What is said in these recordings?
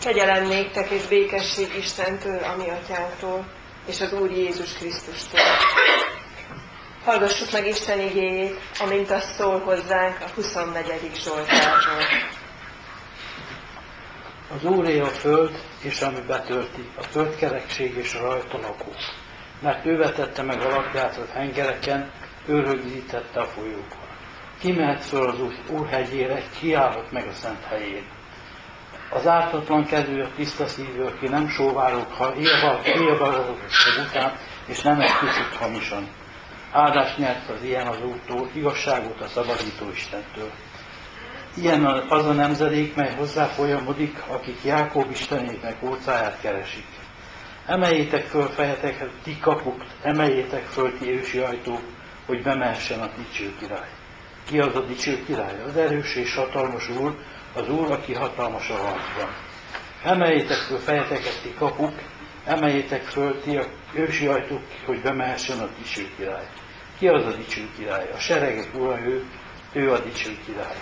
Kegyelem néktek és békesség Istentől, a mi atyánktól, és az Úr Jézus Krisztustól. Hallgassuk meg Isten igéjét, amint azt szól hozzánk a 24. Zsoltárból. Az Úré a föld, és ami betölti, a földkerekség és a rajta lakók. Mert ő vetette meg alapját a tengereken, ő rögzítette a folyókon. Kimehet föl az Úr hegyére, kiállhat meg a szent helyén. Az ártatlan kedvű, a tiszta szívű, aki nem sóvárog, ha élvalóság után, és nem esküszik hamisan. Áldást nyert az ilyen az Úrtól, igazságot a szabadító Istentől. Ilyen az a nemzedék, mely hozzá folyamodik, akik Jákob Istenének ócáját keresik. Emeljétek föl fejeteket, ti kapuk, emeljétek föl ti ősi ajtók, hogy bemehessen a dicső király. Ki az a dicső király? Az erős és hatalmas Úr, az Úr, aki hatalmas a harcban. Emeljétek föl fejeteket, ti kapuk, emeljétek föl ti ősi ajtók, hogy bemehessen a dicső király. Ki az a dicső király? A seregek ura ő a dicső király.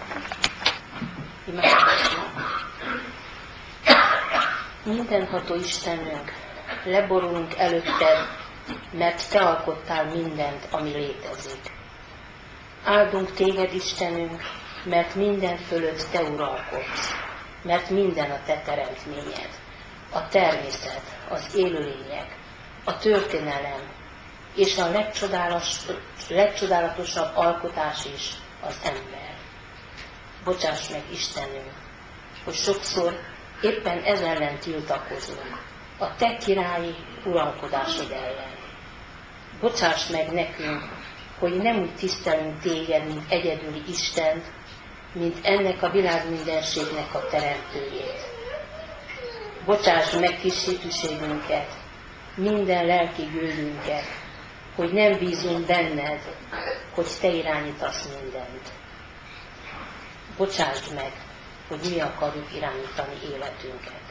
Mindenható Istenünk, leborulunk előtted, mert te alkottál mindent, ami létezik. Áldunk téged, Istenünk, mert minden fölött te uralkodsz, mert minden a te teremtményed, a természet, az élőlények, a történelem, és a legcsodálatosabb alkotás is az ember. Bocsáss meg, Istenünk, hogy sokszor éppen ez ellen tiltakozunk, a te királyi uralkodásod ellen. Bocsáss meg nekünk, hogy nem úgy tisztelünk téged, mint egyedüli Istent, mint ennek a világmindenségnek a teremtőjét. Bocsáss meg kis hitűségünket, minden lelki gőzünket, hogy nem bízunk benned, hogy te irányítasz mindent. Bocsásd meg, hogy mi akarjuk irányítani életünket.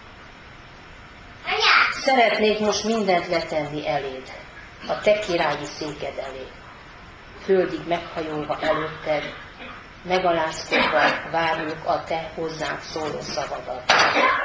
Szeretnék most mindent letenni eléd, a te királyi széked elé. Földig meghajolva előtted, megalázkodva várjuk a te hozzánk szóló szavadat.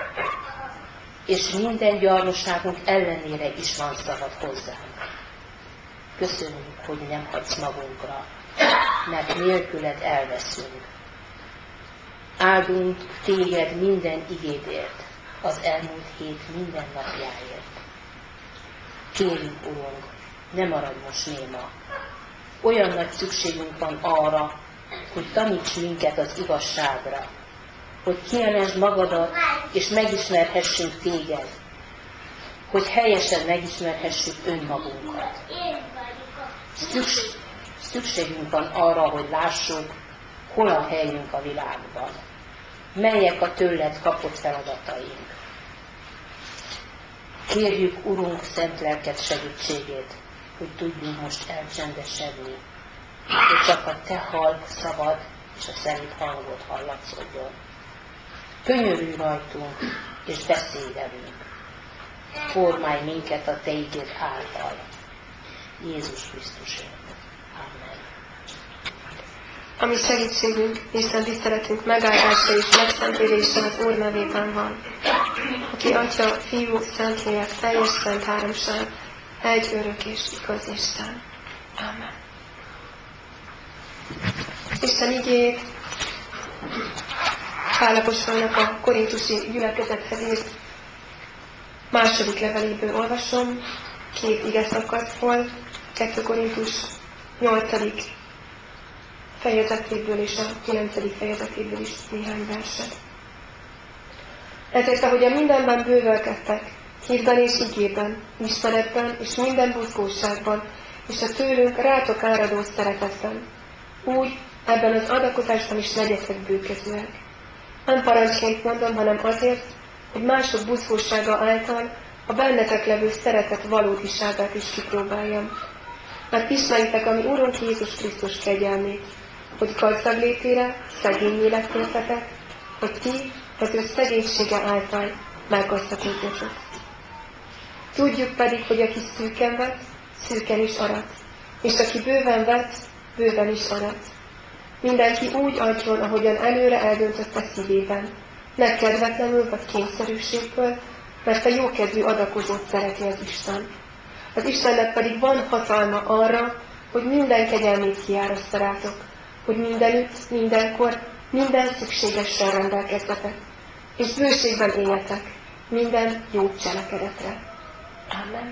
És minden gyarlóságunk ellenére is van szavad hozzánk. Köszönjük, hogy nem hagysz magunkra, mert nélküled elveszünk. Áldunk téged minden igédért, az elmúlt hét minden napjáért. Kérjük, Urunk, ne maradj most néma. Olyan nagy szükségünk van arra, hogy taníts minket az igazságra, hogy kiemelj magadat, és megismerhessünk téged, hogy helyesen megismerhessük önmagunkat. Szükségünk van arra, hogy lássuk, hol a helyünk a világban, melyek a tőled kapott feladataink. Kérjük, Urunk, szent lelked segítségét, hogy tudjunk most elcsendesedni, hogy csak a te halk szavad és a szerint hangot hallatszódjon. Könyörülj rajtunk, és beszélj velünk. Formálj minket a te igéd által. Jézus Krisztusért. Amen. A mi segítségünk, Isten tiszteletünk megáldása és megszentélése az Úr nevében van, aki Atya, Fiú, Szentlélek, teljes szent háromság, egy örök és igaz Isten. Amen. Isten igéjét Pál apostolnak a korintusi gyülekezethez írt második leveléből olvasom, 2 igeszakaszból, 2 Korintus 8. fejezetéből és a 9. fejezetéből is néhány verset. Ezért, ahogyan mindenben bővölkedtek, hitben és igében, ismeretben és minden buzgóságban, és a tőlünk rátok áradó szeretetben, úgy ebben az adakozásban is legyetek bőkezőek. Nem parancsként mondom, hanem azért, hogy mások buzgósága által a bennetek levő szeretet valódiságát is kipróbáljam. Mert ismeritek a mi Úrunk Jézus Krisztus kegyelmét, hogy gazdag létére szegényé lettétek, hogy ti az ő szegénysége által meggazdagodjatok. Tudjuk pedig, hogy aki szűken vett, szűken is arat, és aki bőven vett, bőven is arat. Mindenki úgy adjon, ahogyan előre eldöntötte szívében, ne kedvetlenül vagy kényszerűségből, mert a jókedvű adakozót szereti az Isten. Az Istennek pedig van hatalma arra, hogy minden kegyelmét kiárassza rátok, hogy mindenütt, mindenkor, minden szükségessel rendelkezzetek, és bőségben éljetek minden jó cselekedetre. Amen.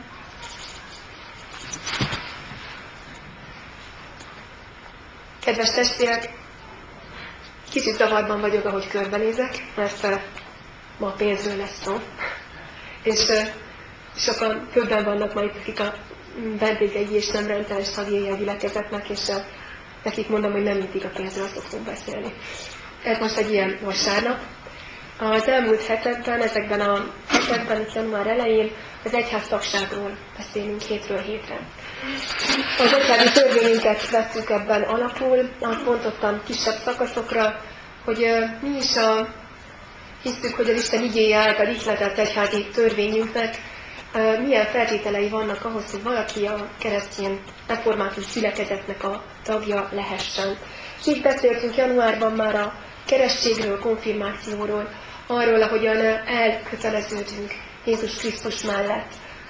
Kedves testvérek, kicsit zavarban vagyok, ahogy körbenézek, mert ma pénzről lesz szó. És sokan többen vannak majd, akik a vendégei és nem rendszeres tagjai a gyülekezetnek, és nekik mondom, hogy nem mindig a pénzről szoktunk beszélni. Ez most egy ilyen vasárnap. Az elmúlt hetekben, ezekben a hetekben, itt január elején az egyháztagságról beszélünk hétről hétre. Az egyházi törvényünket vettük ebben alapul, azt bontottam kisebb szakaszokra, hogy mi is hisztük, hogy az Isten igéje által ihletett egyházi törvényünknek milyen feltételei vannak ahhoz, hogy valaki a keresztény református gyülekezetnek a tagja lehessen. És így beszéltünk januárban már a keresztségről, konfirmációról, arról, ahogyan elköteleződünk Jézus Krisztus mellett,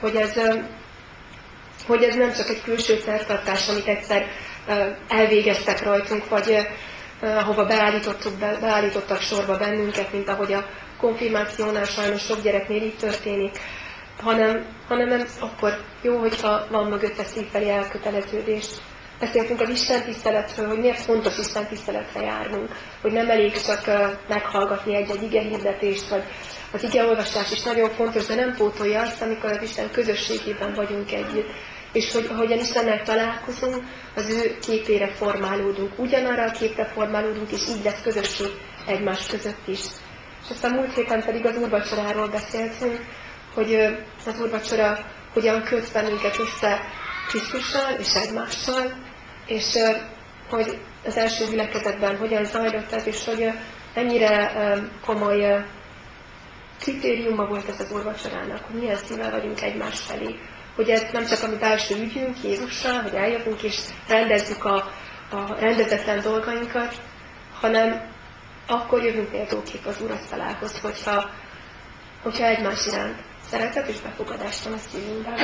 hogy ez nem csak egy külső szertartás, amit egyszer elvégeztek rajtunk, vagy ahova beállítottak sorba bennünket, mint ahogy a konfirmációnál sajnos sok gyereknél így történik, hanem ez akkor jó, hogyha van mögötte szívbeli elköteleződés. Beszéltünk az istentiszteletről, hogy miért fontos istentiszteletre járnunk, hogy nem elég csak meghallgatni egy igehirdetést, vagy az igeolvasás is nagyon fontos, de nem pótolja azt, amikor az Isten közösségében vagyunk együtt. És hogy ahogyan Istennel találkozunk, az ő képére formálódunk, ugyanarra a képre formálódunk, és így lesz közösség egymás között is. És aztán múlt héten pedig az úrvacsoráról beszéltünk, hogy az úrvacsora hogyan köt bennünket össze Krisztussal és egymással, és hogy az első gyülekezetben hogyan zajlott ez, és hogy mennyire komoly kritériuma volt ez az úrvacsorának, hogy milyen szívvel vagyunk egymás felé. Hogy ez nem csak a mi belső ügyünk Jézussal, hogy eljövünk és rendezzük a rendezetlen dolgainkat, hanem akkor jövünk méltóképp az Úrasztalához, hogyha egymás iránt szeretet és befogadást van a szívünkben.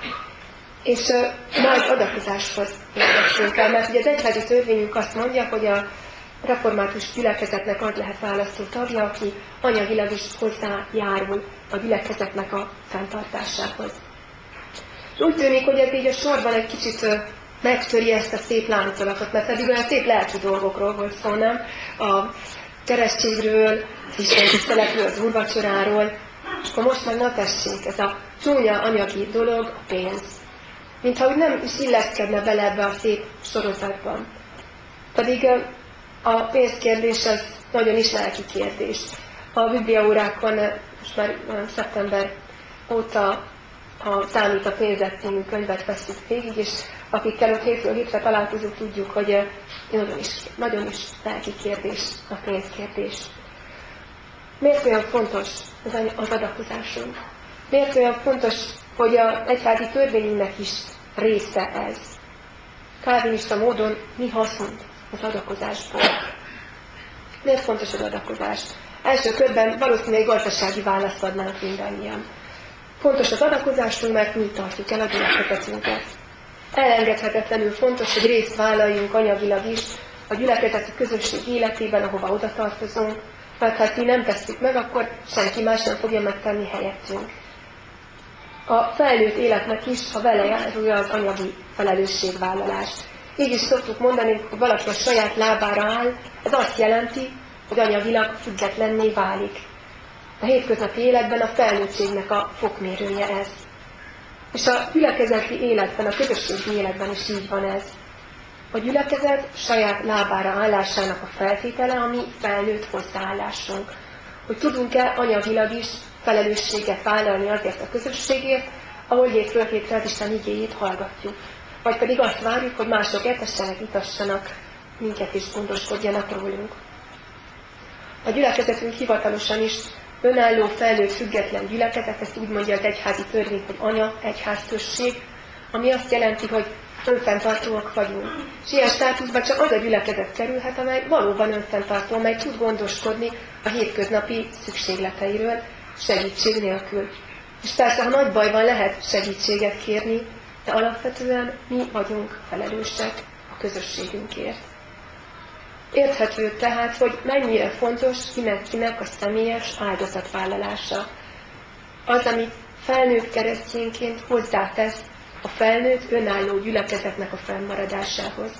És majd adakozáshoz érkeztünk el, mert ugye az egyházi törvényünk azt mondja, hogy a református gyülekezetnek az lehet választó tagja, aki anyagilag is hozzájárul a gyülekezetnek a fenntartásához. Úgy tűnik, hogy ez így a sorban egy kicsit megtöri ezt a szép láncolatot, mert eddig olyan szép lelki dolgokról volt szó, nem? A keresztségről, az istentiszteletről, az úrvacsoráról, és akkor most meg na tessék, ez a csúnya anyagi dolog, a pénz. Mintha úgy nem is illeszkedne bele ebbe a szép sorozatban. Pedig a pénzkérdés az nagyon is lelki kérdés. A bibliaórákon most már szeptember óta a Számít a pénzet című könyvet vesszük végig, és akikkel ott hétről hétre találkozunk, tudjuk, hogy nagyon is lelki kérdés a pénzkérdés. Miért olyan fontos az adakozásunk? Miért olyan fontos, hogy az egyházi törvényünknek is része ez? Kálvinista módon mi haszunk az adakozásból? Miért fontos az adakozás? Első körben valószínűleg gazdasági választ adnánk mindannyian. Fontos az adakozásunk, mert mi tartjuk el a gyülekezetünket. Elengedhetetlenül fontos, hogy részt vállaljunk anyagilag is a gyülekezeti közösség életében, ahova oda tartozunk, mert ha mi nem tesszük meg, akkor senki más nem fogja megtenni helyettünk. A felnőtt életnek is, ha vele járulja az anyagi felelősségvállalás. Így is szoktuk mondani, hogy valaki a saját lábára áll, ez azt jelenti, hogy anyagilag függetlenné válik. A hétköznapi életben a felnőttségnek a fokmérője ez. És a gyülekezeti életben, a közösségi életben is így van ez. A gyülekezet saját lábára állásának a feltétele, ami felnőtt hozzáállásunk. Hogy tudunk-e anyagilag is felelősséget vállalni azért a közösségért, ahol hétről hétre az Isten igéjét hallgatjuk. Vagy pedig azt várjuk, hogy mások etessenek, itassanak, minket is gondoskodjanak rólunk. A gyülekezetünk hivatalosan is önálló, felnőtt, független gyülekezet, ezt úgy mondja az egyházi törvény, hogy anya, egyházközség, ami azt jelenti, hogy önfenntartóak vagyunk. És ilyen státuszban csak az a gyülekezet kerülhet, amely valóban önfenntartó, amely tud gondoskodni a hétköznapi szükségleteiről segítség nélkül. És persze, ha nagy bajban lehet segítséget kérni, de alapvetően mi vagyunk felelősek a közösségünkért. Érthető tehát, hogy mennyire fontos kinek a személyes áldozatvállalása. Az, amit felnőtt keresztényként hozzátesz a felnőtt önálló gyülekezetnek a fennmaradásához.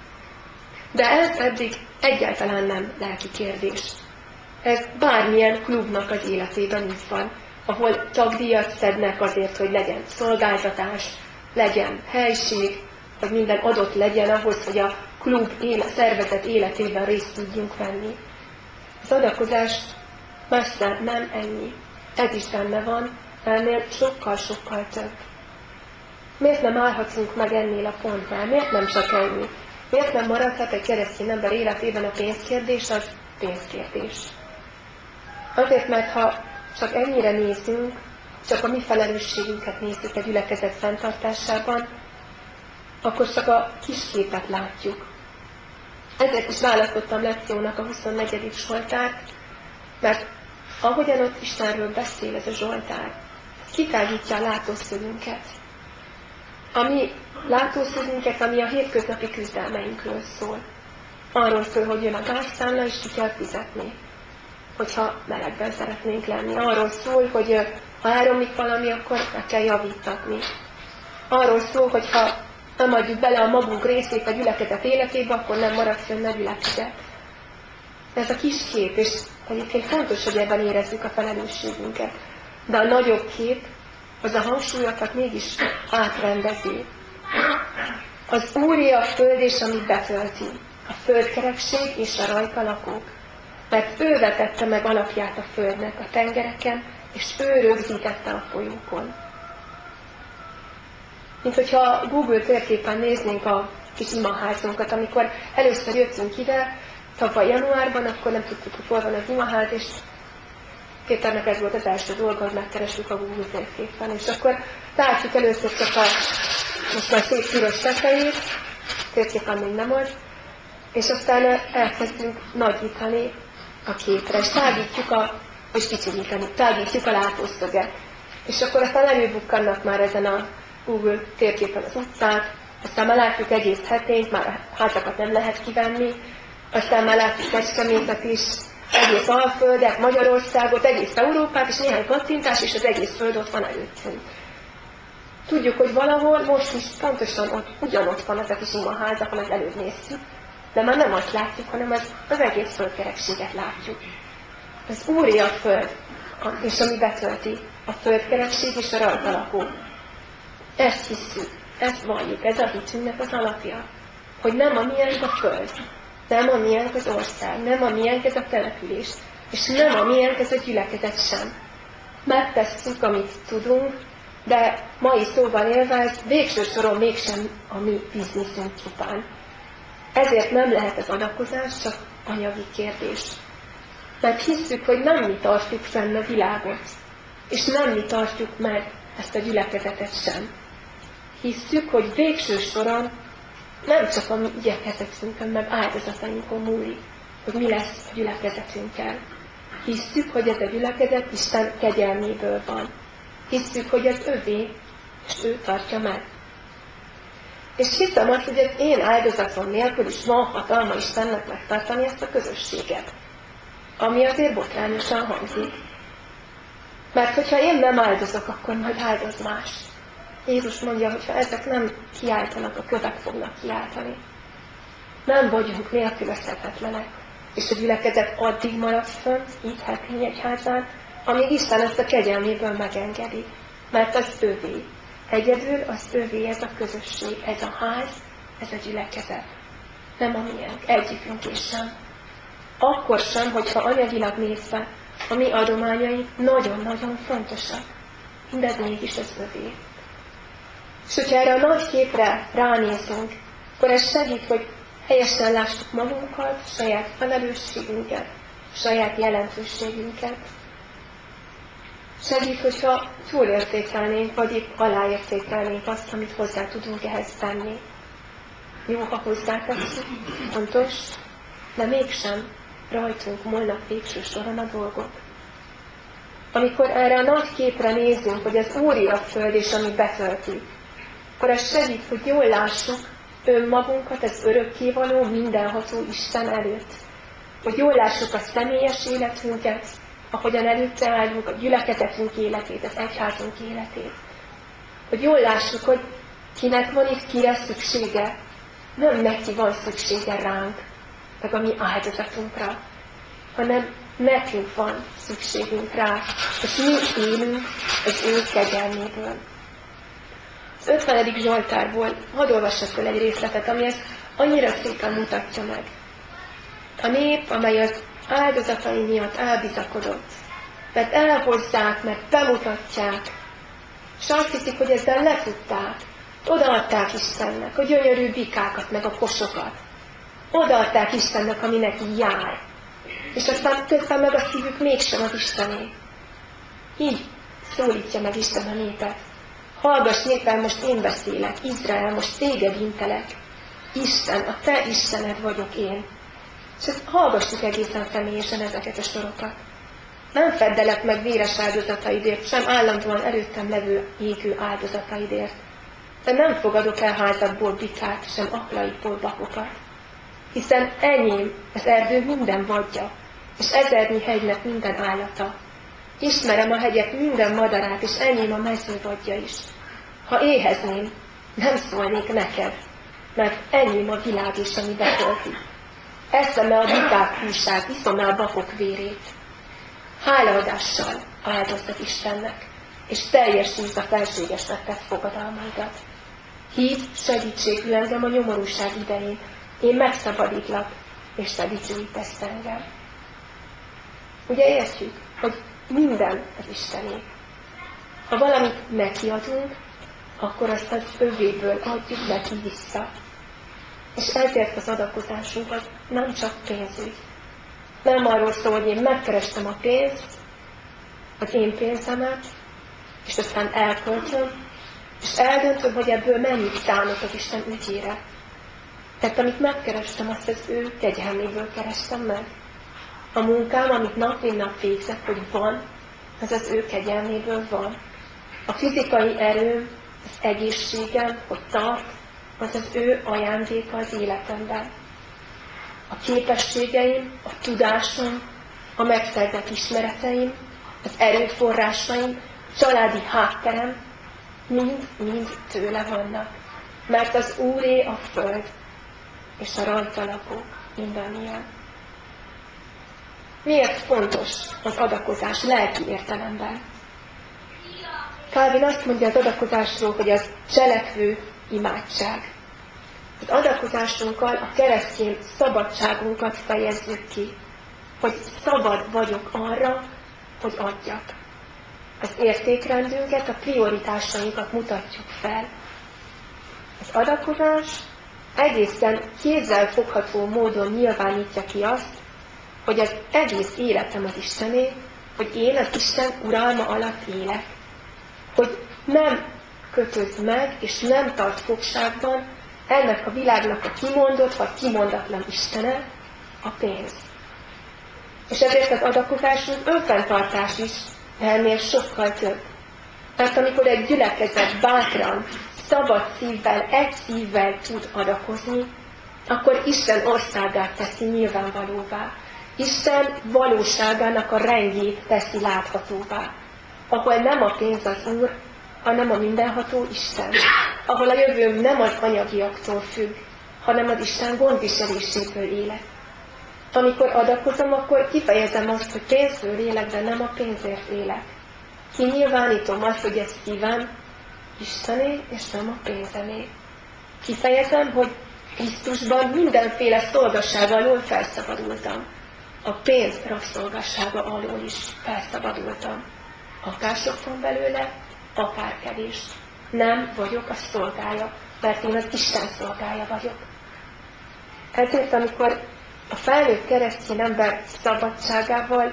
De ez eddig egyáltalán nem lelki kérdés. Ez bármilyen klubnak az életében így van, ahol tagdíjat szednek azért, hogy legyen szolgáltatás, legyen helység, hogy minden adott legyen ahhoz, hogy a klub szervezet életében részt tudjunk venni. Az adakozás messze nem ennyi. Ez is benne van, ennél sokkal-sokkal több. Miért nem állhatunk meg ennél a pontnál? Miért nem csak ennyi? Miért nem maradhat egy keresztény ember életében a pénzkérdés az pénzkérdés? Azért, mert ha csak ennyire nézzünk, csak a mi felelősségünket nézzük a gyülekezet fenntartásában, akkor csak a kis képet látjuk. Ezért is választottam lekciónak a 24. Zsoltárt, mert ahogyan ott Istenről beszél ez a Zsoltár, kitágítja a látószögünket. A mi látószögünket, ami a hétköznapi küzdelmeinkről szól. Arról szól, hogy jön a gázszámla, és ki kell fizetni, hogyha melegben szeretnénk lenni. Arról szól, hogy ha elromlik valami, akkor meg kell javítatni. Arról szól, hogy ha nem adjuk bele a magunk részét a gyülekezet életébe, akkor nem marad fönn a gyülekezet. Ez a kis kép, és egyébként fontos, hogy ebben érezzük a felelősségünket. De a nagyobb kép, az a hangsúlyokat mégis átrendezi. Az Úré a föld, és amit betölti. A földkerekség és a rajta lakók. Mert ő vetette meg alapját a földnek a tengereken, és ő rögzítette a folyókon. Mint hogyha Google térképen néznénk a kis imaházunkat, amikor először jöttünk ide, tavaly januárban, akkor nem tudtuk, hogy hol van az imaház, és Péternek ez volt az első dolga, hogy megkerestük a Google térképen. És akkor látjuk először csak most már szép piros tetejét, térképen még nem az, és aztán elkezdünk nagyítani a képre, és tágítjuk a látószöget. És akkor aztán előbukkannak már ezen a Google térképen az utcák, aztán már látjuk egész Hetényt, már a házakat nem lehet kivenni, aztán már látjuk Kecskemétet is, egész Alföldet, Magyarországot, egész Európát, és néhány kattintás, és az egész föld ott van előttünk. Tudjuk, hogy valahol most is pontosan ugyanott van az a kis imaház, ahol az előbb néztük, de már nem azt látjuk, hanem az egész földkerekséget látjuk. Az Úré a föld, és ami betölti a földkerekség és a rajta lakó. Ezt hisszük, ezt valljuk, ez a hitünknek az alapja, hogy nem a miénk a föld, nem a miénk az ország, nem a miénk ez a település, és nem a miénk ez a gyülekezet sem. Megtesszük, amit tudunk, de mai szóval élve ez végső soron mégsem a mi bizniszünk csupán. Ezért nem lehet az adakozás csak anyagi kérdés. Mert hisszük, hogy nem mi tartjuk fenn a világot, és nem mi tartjuk meg ezt a gyülekezetet sem. Hisszük, hogy végső soron nem csak a mi igyekezetünkön, meg áldozatainkon múlik, hogy mi lesz a gyülekezetünkkel. Hisszük, hogy ez a gyülekezet Isten kegyelméből van. Hisszük, hogy ez övé, és ő tartja meg. És hiszem azt, hogy az én áldozatom nélkül is van hatalma Istennek megtartani ezt a közösséget. Ami azért botrányosan hangzik. Mert hogyha én nem áldozok, akkor majd áldoz más. Jézus mondja, hogy ha ezek nem kiáltanak, a kövek fognak kiáltani. Nem vagyunk nélkülözhetetlenek. És a gyülekezet addig marad fönt, itt Hetény egyházán, amíg Isten ezt a kegyelméből megengedi. Mert az övé. Egyedül az övé ez a közösség, ez a ház, ez a gyülekezet. Nem a miénk, egyikünk is sem. Akkor sem, hogyha anyagilag nézve a mi adományaink nagyon-nagyon fontosak. Mindez mégis az övé. És hogyha erre a nagy képre ránézünk, akkor ez segít, hogy helyesen lássuk magunkat, saját felelősségünket, saját jelentőségünket. Segít, hogyha túlértékelnénk, vagy épp aláértékelnénk azt, amit hozzá tudunk ehhez tenni. Jó, ha hozzátesszük, fontos, de mégsem rajtunk múlnak végső soron a dolgok. Amikor erre a nagy képre nézünk, hogy az Úri a föld, és ami betölti, akkor ez segít, hogy jól lássuk önmagunkat, az örökkévaló, mindenható Isten előtt. Hogy jól lássuk a személyes életünket, ahogyan előtte állunk, a gyülekezetünk életét, az egyházunk életét. Hogy jól lássuk, hogy kinek van itt kire szüksége, nem neki van szüksége ránk, meg a mi áldozatunkra, hanem nekünk van szükségünk rá, és mi élünk az ő kegyelméből. Az 50. Zsoltárból hadd olvassak fel egy részletet, ami ezt annyira szépen mutatja meg. A nép, amely az áldozatai miatt elbizakodott, mert elhozzák, mert bemutatják, és azt hiszik, hogy ezzel letudták, odaadták Istennek a gyönyörű bikákat, meg a kosokat. Odaadták Istennek, ami neki jár. És aztán közben meg a szívük mégsem az Istené. Így szólítja meg Isten a népet. Hallgass népem, most én beszélek, Izrael, most téged intelek. Isten, a te Istened vagyok én. És ezt hallgassuk egészen személyesen ezeket a sorokat. Nem feddelek meg véres áldozataidért, sem állandóan előttem levő égő áldozataidért. De nem fogadok el házakból bikát, sem aklaikból bakokat. Hiszen enyém az erdő minden vadja, és ezernyi hegynek minden állata. Ismerem a hegyek minden madarát, és enyém a mezővadja is. Ha éhezném, nem szólnék neked, mert enyém a világ is, ami betölti. Eszem-e a bikák húsát, iszom-e a bakok vérét. Hálaadással áldoztat Istennek, és teljesítsd a felségesnek tett fogadalmaidat. Hív segítségül engem a nyomorúság idején, én megszabadítlak, és te dicsőítesz engem. Ugye értjük, hogy minden az Istené. Ha valamit nekiadunk, akkor azt az övéből adjuk neki vissza. És ezért az adakozásunk az nem csak pénzügy. Nem arról szól, hogy én megkerestem a pénzt, az én pénzemet, és aztán elköltöm, és eldöntöm, hogy ebből mennyit szánok az Isten ügyére. Tehát amit megkerestem, azt az ő kegyelméből kerestem meg. A munkám, amit nap mint nap végzek, hogy van, az az ő kegyelméből van. A fizikai erőm, az egészségem, hogy tart, az az ő ajándéka az életemben. A képességeim, a tudásom, a megszerzett ismereteim, az erőforrásaim, családi hátterem, mind tőle vannak. Mert az Úré a föld, és a rajta lakók mindannyian. Miért fontos az adakozás lelki értelemben? Calvin azt mondja az adakozásról, hogy az cselekvő imádság. Az adakozásunkkal a keresztény szabadságunkat fejezzük ki, hogy szabad vagyok arra, hogy adjak. Az értékrendünket, a prioritásainkat mutatjuk fel. Az adakozás egészen kézzelfogható módon nyilvánítja ki azt, hogy az egész életem az Istené, hogy én az Isten uralma alatt élek. Hogy nem kötöz meg, és nem tart fogságban ennek a világnak a kimondott vagy kimondatlan Istene, a pénz. És ezért az adakozásunk önfenntartás is, de ennél sokkal több. Mert amikor egy gyülekezet bátran, szabad szívvel, egy szívvel tud adakozni, akkor Isten országát teszi nyilvánvalóvá. Isten valóságának a rendjét teszi láthatóvá. Ahol nem a pénz az Úr, hanem a mindenható Isten. Ahol a jövőm nem az anyagiaktól függ, hanem az Isten gondviseléséből élek. Amikor adakozom, akkor kifejezem azt, hogy pénzből élek, de nem a pénzért élek. Kinyilvánítom azt, hogy ez szívem Istené, és nem a pénzemé. Kifejezem, hogy Krisztusban mindenféle szolgasság alól felszabadultam. A pénz rabszolgassága alól is felszabadultam. Akár sok van belőle, akár kevés. Nem vagyok a szolgája, mert én az Isten szolgája vagyok. Ezért, amikor a felnőtt keresztény ember szabadságával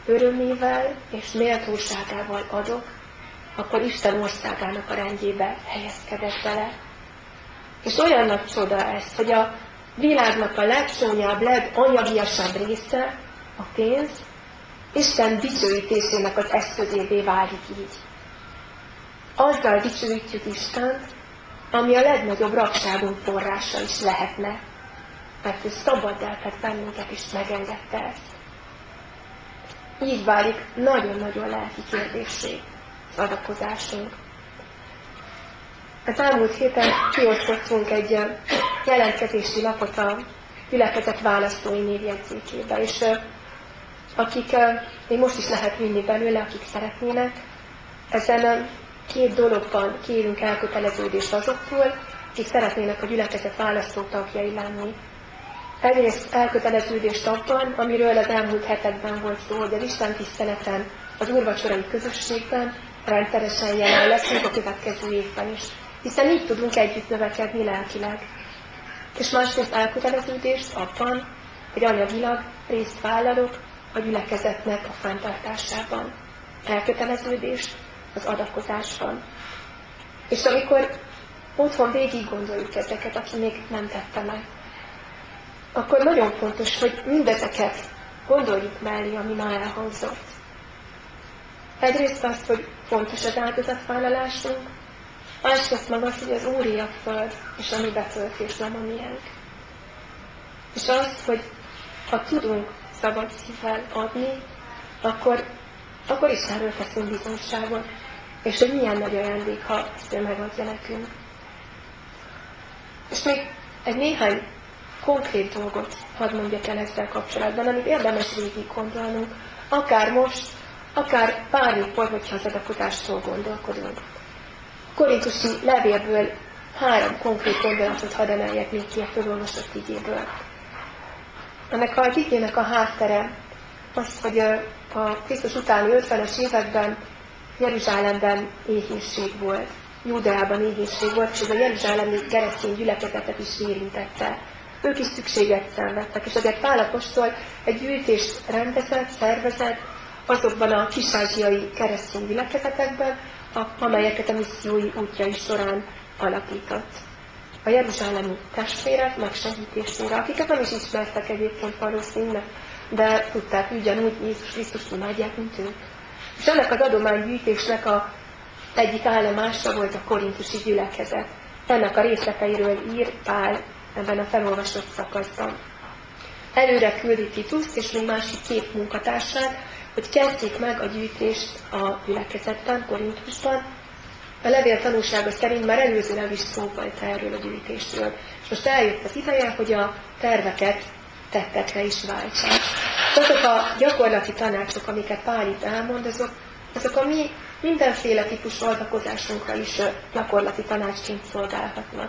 örömével és méltóságával adok, akkor Isten országának a rendjébe helyezkedett bele. És olyan nagy csoda ez, hogy a világnak a legcsúnyább, leganyagiasabb része, a pénz, Isten dicsőítésének az eszközévé válik így. Azzal dicsőítjük Istent, ami a legnagyobb rakságunk forrása is lehetne, mert ő szabaddá tett bennünket és megengedte ezt. Így válik nagyon-nagyon lelki kérdéssé az adakozásunk. Az elmúlt héten kiosztottunk egy jelentkezési lapot a gyülekezet választói névjegyzékébe, és akik, még most is lehet vinni belőle, akik szeretnének, ezen 2 dologban kérünk elköteleződést azoktól, akik szeretnének a gyülekezet választó tagjai lenni. Egyrészt elköteleződést abban, amiről az elmúlt hetekben volt szó, hogy az Isten tiszteleten, az úrvacsorai közösségben rendszeresen jelen leszünk a következő évben is. Hiszen így tudunk együtt növekedni lelkileg. És másrészt elköteleződést abban, hogy anyagilag részt vállalok a gyülekezetnek a fenntartásában. Elköteleződést az adakozásban. És amikor otthon végig gondoljuk ezeket, aki még nem tette meg, akkor nagyon fontos, hogy mindezeket gondoljuk mellé, ami ma elhangzott. Egyrészt azt, hogy fontos az áldozatvállalásunk, másrészt meg azt, hogy az Úré a föld, és a mi betöltés nem a miénk. És azt, hogy ha tudunk szabad szívvel adni, akkor Istenről teszünk bizonyságot, és hogy milyen nagy ajándék, ha ezt ő megadja nekünk. És még egy néhány konkrét dolgot hadd mondjak el ezzel kapcsolatban, amit érdemes végig gondolnunk, akár most, akár bármikor, hogyha az adakozásról gondolkodunk. A korintusi levélből 3 konkrét gondolatot hadd emeljek még ki a fölolvasott igéből. Ennek az igének a háttere az, hogy a Krisztus utáni 50-es években Jeruzsálemben éhínség volt. Júdeában éhínség volt, és ez a jeruzsálemi keresztény gyülekezetet is érintette. Ők is szükséget szenvedtek, és azért Pál apostol egy gyűjtést rendezett, szervezett azokban a kis-ázsiai keresztény gyülekezetekben, amelyeket a missziói útjai során alapított. A jeruzsálemi testvérek megsegítésére, akiket nem is ismertek egyébként valószínűleg, de tudták, ugyanúgy Jézus Krisztust imádják, mint ők. És ennek az adománygyűjtésnek egyik állomása volt a korintusi gyülekezet. Ennek a részleteiről ír Pál ebben a felolvasott szakaszban. Előre küldi Tituszt és még másik 2 munkatársát, hogy kezdjék meg a gyűjtést a gyülekezetben, Korintusban. A levél tanúsága szerint már előzőleg is szó volt erről a gyűjtésről. És most eljött az ideje, hogy a terveket tettekre is váltsák. Azok a gyakorlati tanácsok, amiket Pál itt elmond, azok a mi mindenféle típusú adakozásunkra is gyakorlati tanácsként szolgálhatnak.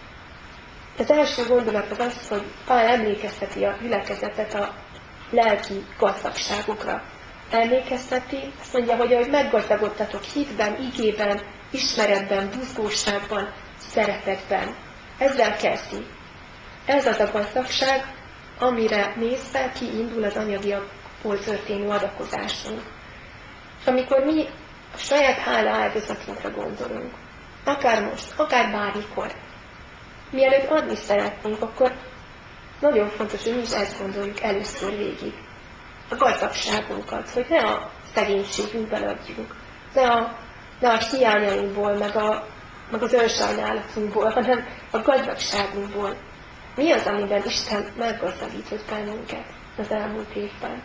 Az első gondolat az az, hogy Pál emlékezteti a gyülekezetet a lelki gazdagságukra. Emlékezteti, azt mondja, hogy ahogy meggazdagodtatok hitben, igében, ismeretben, buzgóságban, szeretetben. Ezzel kezdi. Ez az a gazdagság, amire nézve kiindul az anyagiakból történő adakozásunk. És amikor mi a saját hála áldozatunkra gondolunk, akár most, akár bármikor, mielőtt adni szeretnénk, akkor nagyon fontos, hogy mi is ezt gondoljuk először végig. A gazdagságunkat, hogy ne a szegénységünkben adjunk, ne a hiányainkból, meg az önsajnálatunkból, hanem a gazdagságunkból. Mi az, amiben Isten meggazdagított bennünket az elmúlt évben?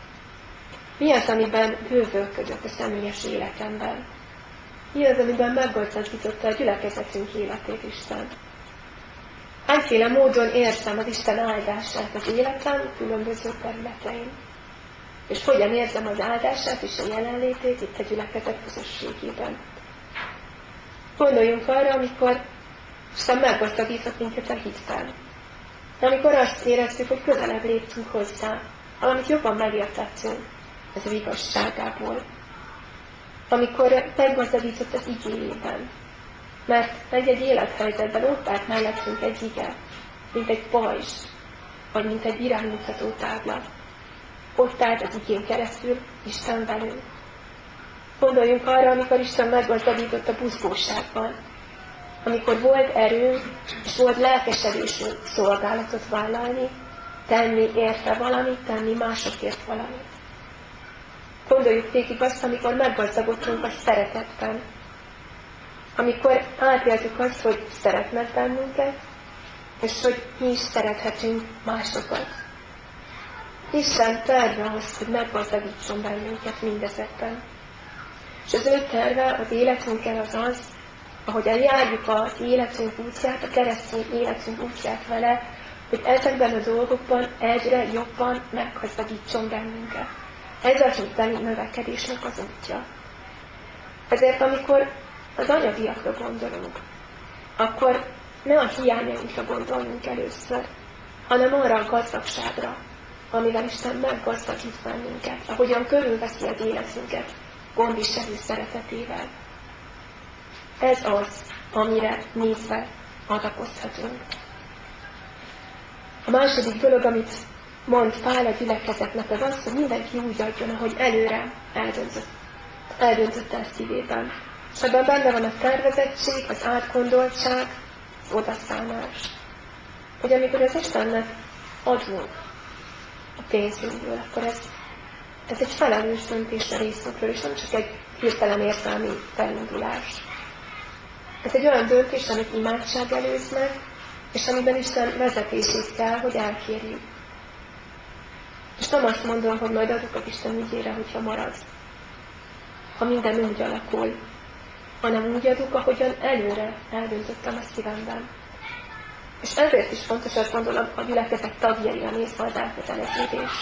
Mi az, amiben bővölködött a személyes életemben? Mi az, amiben meggazdagította a gyülekezetünk életét Isten? Hányféle módon érzem az Isten áldását az életem különböző területein? És hogyan érzem az áldását és a jelenlétét itt a gyülekezet közösségében? Gondoljunk arra, amikor Isten meggazdagított minket a hitben. Amikor azt érezzük, hogy közelebb léptünk hozzá, valamit jobban megértettünk az ő igazságából. Amikor meggazdagított az igéjében. Mert egy élethelyzetben ott állt mellettünk egy ige, mint egy pajzs, vagy mint egy iránymutató tábla. ott állt az igén keresztül Isten velünk. Gondoljunk arra, amikor Isten meggazdagított a buzgóságban, amikor volt erőnk, és volt lelkesedésünk szolgálatot vállalni, tenni érte valamit, tenni másokért valamit. Gondoljuk végig azt, amikor meggazdagodtunk a szeretetben, amikor átéltük azt, hogy szeretnek bennünket, és hogy mi is szerethetünk másokat. Isten terve az, hogy meggazdagítson bennünket mindezekben. És az ő terve az életünkkel az, ahogyan járjuk az életünk útját, a keresztény életünk útját vele, hogy ezekben a dolgokban egyre jobban meggazdagítson bennünket. Ez a hitbeli növekedésnek az útja. Ezért amikor az anyagiakra gondolunk, akkor ne a hiányainkra gondoljunk először, hanem arra a gazdagságra, amivel Isten meggazdagít bennünket, ahogyan körülveszi az életünket gondviselő szeretetével. Ez az, amire nézve adakozhatunk. A második dolog, amit mond Pál a gyülekezetnek, az az, hogy mindenki úgy adjon, ahogy előre eldöntötte a szívében. És ebben benne van a tervezettség, az átgondoltság, az odaszánás. Hogy amikor az Istennek adunk a pénzünkből, akkor ez egy felelős döntés a részünkről, és nem csak egy hirtelen értelmi felindulás. Ez egy olyan döntés, amit imádság előz meg, és amiben Isten vezetését kell, hogy elkérjük. És nem azt mondom, hogy majd adok az Isten ügyére, hogyha marad, ha minden úgy alakul, hanem úgy adok, ahogyan előre eldöntöttem a szívemben. És ezért is fontos, azt gondolom, a gyülekezet tagjaira nézve az elköteleződés.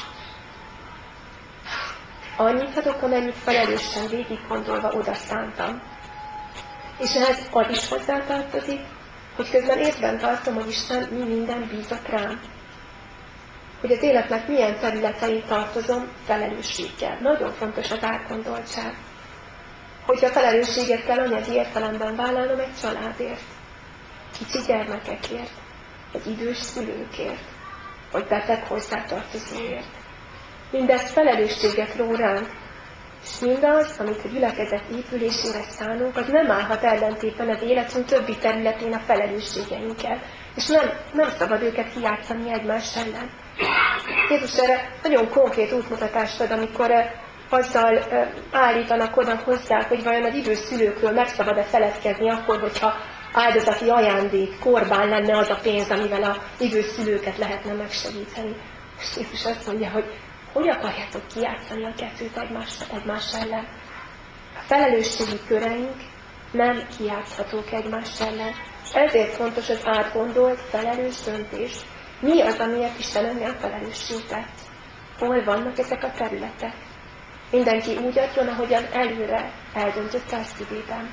Annyit adok, amennyit felelősen végig gondolva odaszántam. És ehhez az is hozzátartozik, hogy közben észben tartom, hogy Isten mi minden bízott rám. Hogy az életnek milyen területein tartozom felelősséggel. Nagyon fontos az átgondoltság. Hogyha felelősséget kell anyagi értelemben vállalnom egy családért, kicsi gyermekekért, vagy idős szülőkért, vagy beteg hozzátartozóért. Mindez felelősséget ró ránk, és mindaz, amit a gyülekezet épülésére szánunk, az nem állhat ellentétben az életünk többi területén a felelősségeinkkel, és nem szabad őket kijátszani egymás ellen. Jézus erre nagyon konkrét útmutatást ad, amikor azzal állítanak oda hozzá, hogy vajon az idős szülőkről meg szabad-e feledkezni akkor, hogyha áldozati ajándék, korbán lenne az a pénz, amivel az idős szülőket lehetne megsegíteni. És Jézus azt mondja, hogy akarjátok kijátszani a kettőt egymás ellen. A felelősségi köreink nem kijátszhatók egymás ellen. És ezért fontos az átgondolt, felelős döntés. Mi az, amiért Isten ennél felelősség tett? Hol vannak ezek a területek? Mindenki úgy adjon, ahogyan előre eldöntötte a szívében.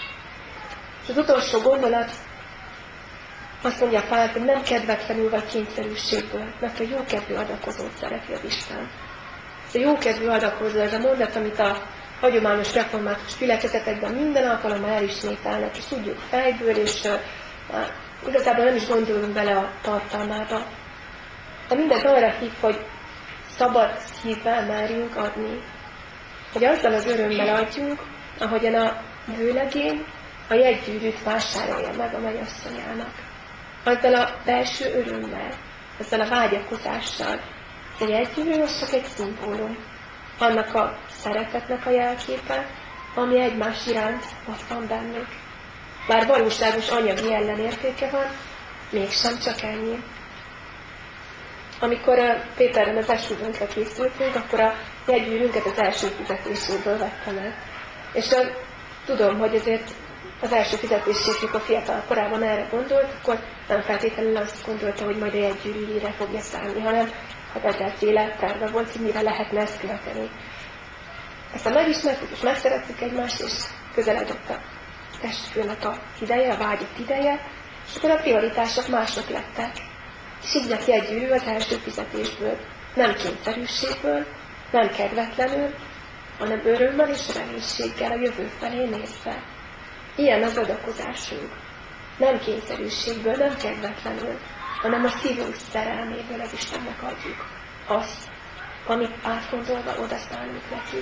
És az utolsó gondolat azt mondja Pál, hogy nem kedvetlenül vagy kényszerűségből, mert a jókedvű adakozót szereti az Isten. Ez a jókedvű adakozó, ez a mondat, amit a hagyományos református gyülekezetekben minden alkalommal elismételnek, és tudjuk fejből, és igazából nem is gondolunk bele a tartalmába. De mindez arra hív, hogy szabad szívvel merjünk adni. Hogy azzal az örömmel adjunk, ahogyan a vőlegény a jegygyűrűt vásárolja meg a mennyasszonyának. Azzal a belső örömmel, azzal a vágyakozással. A jegygyűrű az csak egy szimbólum. Annak a szeretetnek a jelképe, ami egymás iránt ott van bennük. Bár valóságos anyagi ellenértéke van, mégsem csak ennyi. Amikor Péterrel az esküvőnkre készültünk, akkor a jegygyűrűnket az első fizetéséből vettem el. És tudom, hogy azért az első fizetését, a fiatal korában erre gondolt, akkor nem feltétlenül azt gondolta, hogy majd a jegygyűrűjére fogja szállni, hanem hát ezerféle terve volt, hogy mire lehetne ezt követni. Aztán megismertük és megszerettük egymást, és közeledett a esküvőnek a ideje, a vágyott ideje, és akkor a prioritások mások lettek. És így lett jegygyűrű az első fizetésből, nem kényszerűségből, nem kedvetlenül, hanem örömmel és reménységgel a jövő felé nézve. Ilyen az adakozásunk. Nem kényszerűségből, nem kedvetlenül, hanem a szívünk szerelméből az Istennek adjuk azt, amit átgondolva odaszánunk neki.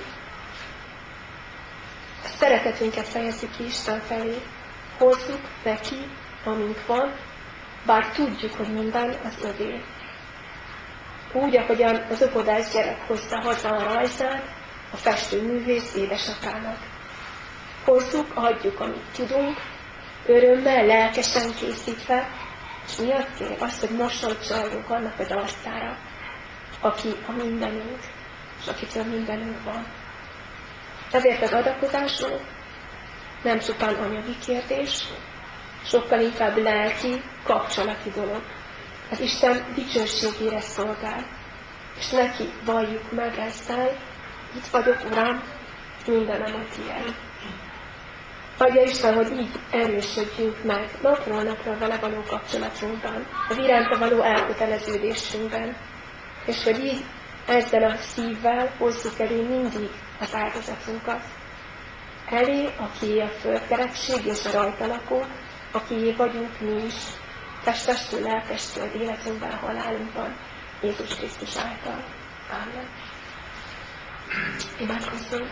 A szeretetünket fejezzük ki Isten felé, hozzuk neki, amink van, bár tudjuk, hogy minden az övé. Úgy, ahogyan az óvodás gyerek hozta haza a rajzát a festőművész édesapának. Hozzuk, adjuk, amit tudunk, örömmel, lelkesen készítve, és mi a cél? Az, hogy mosolyogunk annak az arcára, aki a mindenünk, és akitől mindenünk van. Ezért az adakozásunk nem csupán anyagi kérdés, sokkal inkább lelki, kapcsolati dolog. Az Isten dicsőségére szolgál, és neki valljuk meg ezzel, itt vagyok, Uram, mindenem a tiéd. Adja Isten, hogy így erősödjünk meg napról napra vele való kapcsolatunkban, az iránta való elköteleződésünkben, és hogy így ezzel a szívvel hozzuk elé mindig az áldozatunkat. Elé, akié a földkerekség és a rajta lakó, akié vagyunk mi is, testestől, lelkestől, életünkben, halálunkban, Jézus Krisztus által. Amen. Imádkozzunk!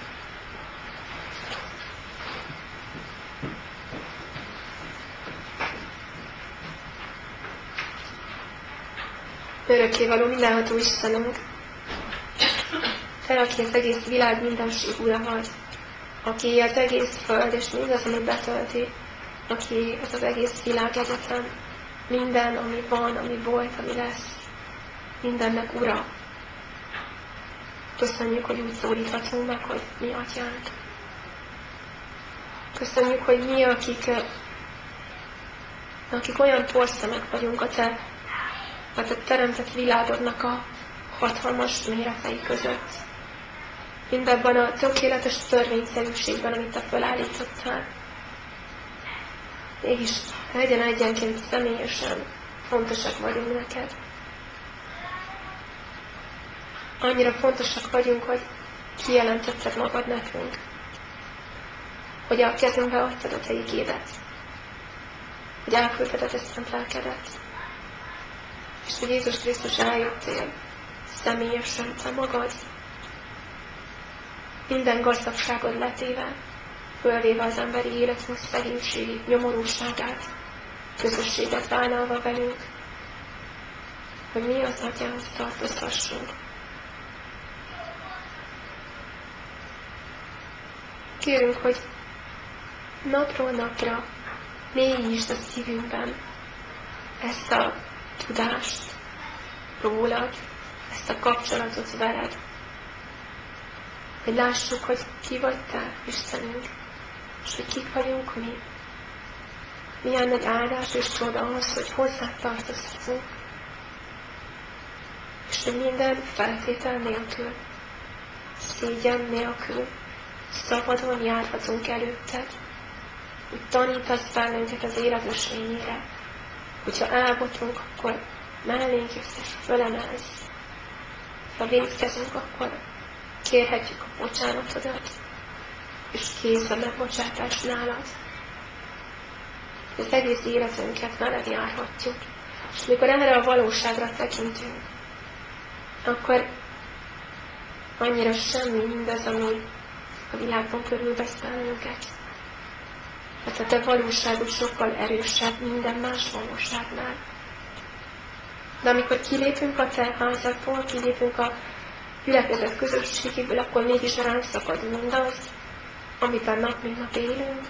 Örökkévaló, mindenható Istenünk, Te, aki az egész világ mindenség ura vagy, aki az egész föld és mindaz, amit betölti, aki az egész világ egyetem, minden, ami van, ami volt, ami lesz, mindennek ura. Köszönjük, hogy úgy szólíthatunk meg, hogy mi atyánk. Köszönjük, hogy mi, akik olyan porszemek vagyunk a Te teremtett világodnak a hatalmas méretei között. Mindabban a tökéletes törvényszerűségben, amit Te felállítottál. Mégis egyenként személyesen fontosak vagyunk neked. Annyira fontosak vagyunk, hogy kijelentetted magad nekünk. Hogy a kezünkbe adtad a Te igédet. Hogy elküldted a Te szent lelkedet. És hogy Jézus Krisztus eljöttél személyesen Te magad, minden gazdagságod letéve, fölvéve az emberi életünk szegénységét, nyomorúságát, közösséget vállalva velünk, hogy mi az Atyához tartozhassunk. Kérünk, hogy napról napra mélyítsd a szívünkben ezt a tudást rólad, ezt a kapcsolatot veled, hogy lássuk, hogy ki vagy Te, Istenünk, és hogy kik vagyunk mi. Milyen nagy áldás és csoda az, hogy hozzá tartozhatunk, és hogy minden feltétel nélkül, szégyen nélkül, szabadon járhatunk előtted, hogy tanítasz bennünket az élet ösvényére, hogyha elbotlunk, akkor mellénk jössz és fölemelsz. Ha vétkezünk, akkor kérhetjük a bocsánatodat, és kész a megbocsátás nálad. Az egész életünket veled járhatjuk. És mikor erre a valóságra tekintünk, akkor annyira semmi mindez, ami a világban körülvesz bennünket. Mert a Te valóságod sokkal erősebb minden más valóságnál. De amikor kilépünk a Te házadból, kilépünk a gyülekezet közösségéből, akkor mégis ránk szakad mindaz, amiben nap mint nap élünk.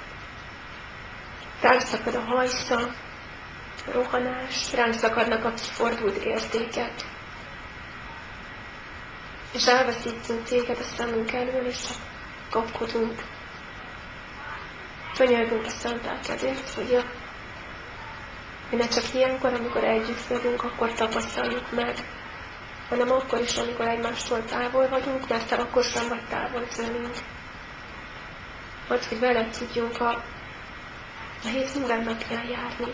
Ránk szakad a hajsza, a rohanás, ránk szakadnak a kifordult értékek. És elveszítünk Téged a szemünk elől, és csak kapkodunk. Könyörgünk a szent lelkedért, hogy ne csak ilyenkor, amikor együtt vagyunk, akkor tapasztaljuk meg, hanem akkor is, amikor egymástól távol vagyunk, mert Te akkor sem vagy távol tőlünk. Add, hogy veled tudjunk a hét minden napján járni.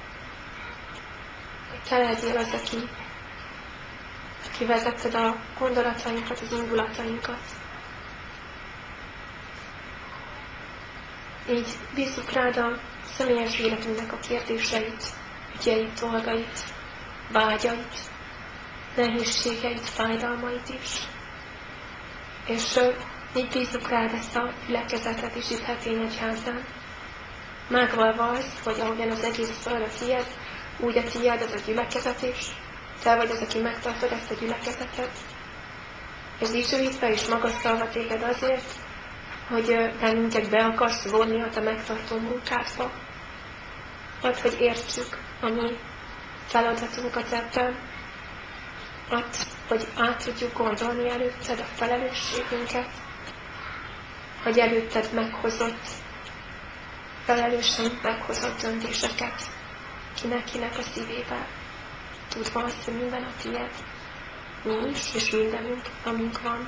Hogy Te legyél az, aki vezetted a gondolatainkat, az indulatainkat. Így bízzuk rád a személyes életünknek a kérdéseit, ügyeit, dolgait, vágyait. nehézségeit, fájdalmait is. És így bízzuk rád ezt a gyülekezetet is itt Hetény Egyházán. Megvalva az, hogy ahogyan az egész föld a tiéd, úgy a tiéd az a gyülekezet is. Te vagy az, aki megtartod ezt a gyülekezetet. És dicsőítve és magasztalva téged azért, hogy bennünket be akarsz vonni a te megtartó munkádba. Add, hogy értsük a mi feladatunkat ebben. Add, hogy át tudjuk gondolni előtted a felelősségünket, hogy előtted meghozott, felelősen meghozott döntéseket, kinek a szívével, tudva azt, hogy minden a tiéd, mi is, és mindenünk, amink van.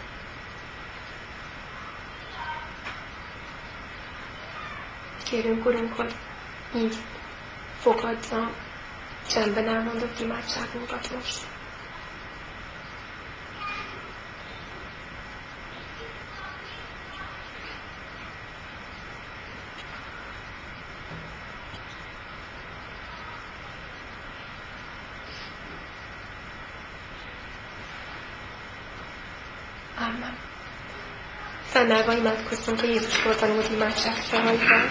Kérünk, Urunk, hogy így fogadd a csendben elmondott imádságunkat most. Amen. Fennállva imádkozzunk a Jézusról tanult imádság szavaival.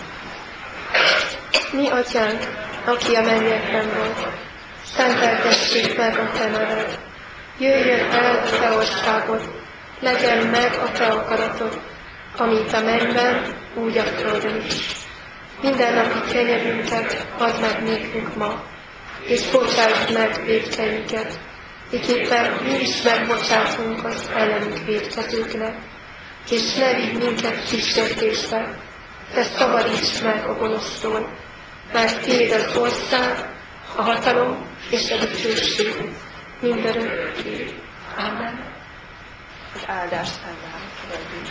Mi, Atyánk, aki a mennyekben vagy, szenteltessék meg a te neved. Jöjjön el a te országod, legyen meg a te akaratod, amit a mennyben, úgy a földön is. Mindennapi kenyerünket add meg nékünk ma, és bocsásd meg vétkeinket, miképpen mi is megbocsátunk az ellenünk vétkezőknek, és ne vigy minket kísértésbe, de szabadíts meg a gonosztól, mert tiéd az ország, a hatalom és a dicsőség mindörökké. Amen. Az áldást fennállunk.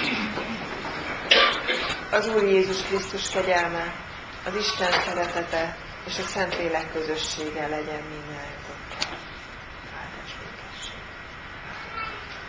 Az Úr Jézus Krisztus kegyelme, az Isten szeretete és a Szentlélek közössége legyen minden.